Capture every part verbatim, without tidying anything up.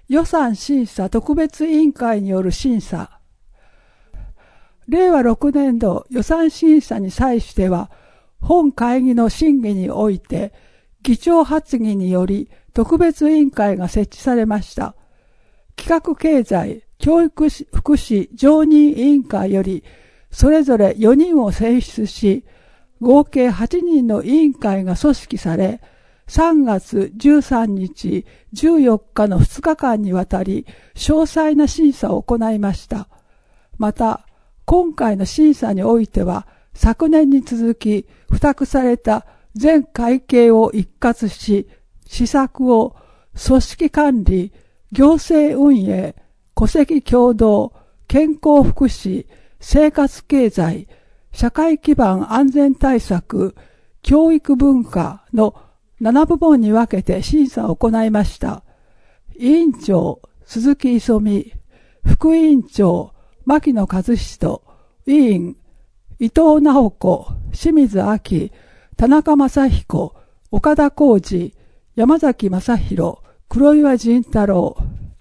予算審査特別委員会による審査。れいわろくねんど予算審査に際しては、本会議の審議において、議長発議により特別委員会が設置されました。企画経済、教育福祉常任委員会より、それぞれよにんを選出し、合計はちにんの委員会が組織され、さんがつじゅうさんにち、じゅうよっかのふつかかんにわたり、詳細な審査を行いました。また、今回の審査においては、昨年に続き、付託された全会計を一括し、施策を組織管理、行政運営、戸籍共同、健康福祉、生活経済、社会基盤安全対策、教育文化のななぶもんに分けて審査を行いました。委員長、鈴木磯美、副委員長、牧野和人、委員、伊藤直子、清水明、田中正彦、岡田浩二、山崎正弘、黒岩仁太郎。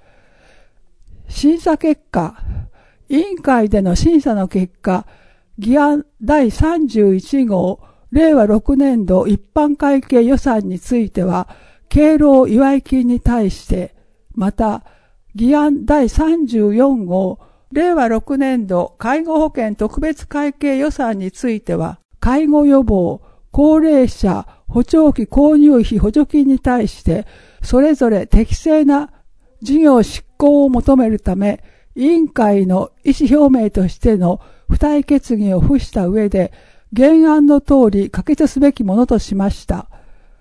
審査結果、委員会での審査の結果、議案だいさんじゅういちごうれいわろくねんど一般会計予算については、敬老祝金に対して、また、議案だいさんじゅうよんごうれいわろくねんど介護保険特別会計予算については、介護予防、高齢者補聴器購入費補助金に対して、それぞれ適正な事業執行を求めるため、委員会の意思表明としての付帯決議を付した上で、原案の通り可決すべきものとしました。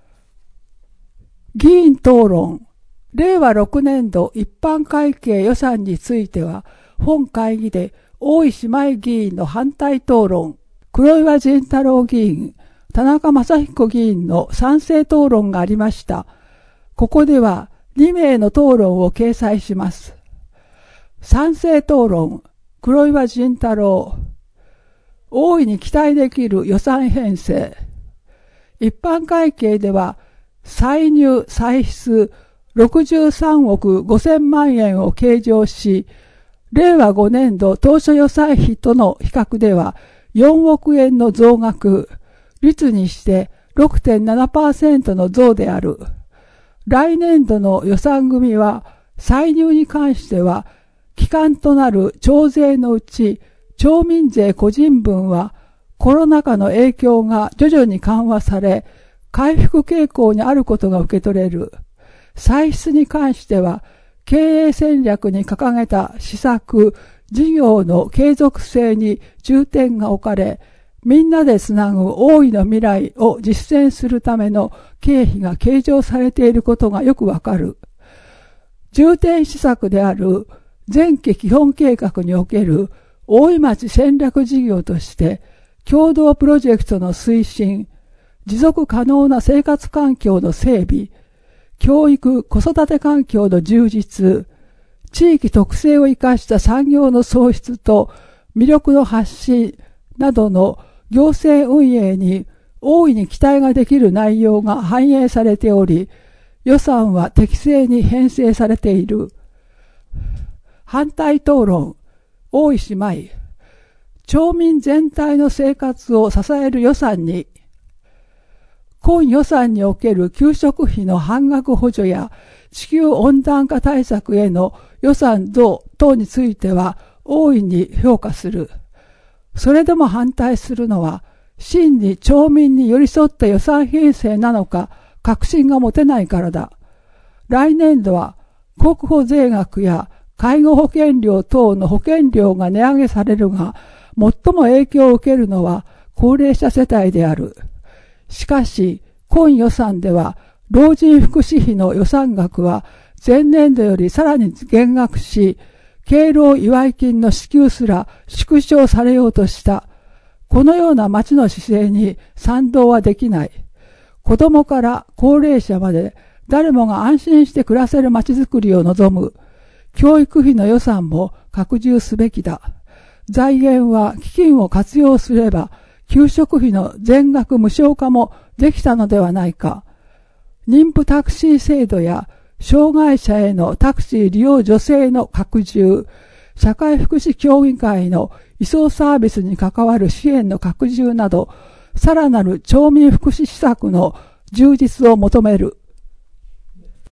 議員討論、れいわろくねんど一般会計予算については、本会議で大石舞議員の反対討論、黒岩仁太郎議員、田中正彦議員の賛成討論がありました。ここではにめいの討論を掲載します。賛成討論、黒岩仁太郎。大いに期待できる予算編成。一般会計では、歳入歳出ろくじゅうさんおくごせんまんえんを計上し、れいわごねんど当初予算費との比較ではよんおくえんの増額、率にして ろくてんななパーセント の増である。来年度の予算組は、歳入に関しては、基幹となる徴税のうち、町民税個人分はコロナ禍の影響が徐々に緩和され、回復傾向にあることが受け取れる。歳出に関しては、経営戦略に掲げた施策、事業の継続性に重点が置かれ、みんなでつなぐ大いの未来を実践するための経費が計上されていることがよくわかる。重点施策である前期基本計画における大井町戦略事業として、共同プロジェクトの推進、持続可能な生活環境の整備、教育・子育て環境の充実、地域特性を生かした産業の創出と魅力の発信などの行政運営に大いに期待ができる内容が反映されており、予算は適正に編成されている。反対討論、大石舞。町民全体の生活を支える予算に、今予算における給食費の半額補助や地球温暖化対策への予算増等については大いに評価する。それでも反対するのは、真に町民に寄り添った予算編成なのか確信が持てないからだ。来年度は国保税額や介護保険料等の保険料が値上げされるが、最も影響を受けるのは高齢者世帯である。しかし、今予算では、老人福祉費の予算額は前年度よりさらに減額し、敬老祝金の支給すら縮小されようとした。このような町の姿勢に賛同はできない。子供から高齢者まで誰もが安心して暮らせる町づくりを望む。教育費の予算も拡充すべきだ。財源は基金を活用すれば、給食費の全額無償化もできたのではないか。妊婦タクシー制度や障害者へのタクシー利用助成の拡充、社会福祉協議会の移送サービスに関わる支援の拡充など、さらなる町民福祉施策の充実を求める。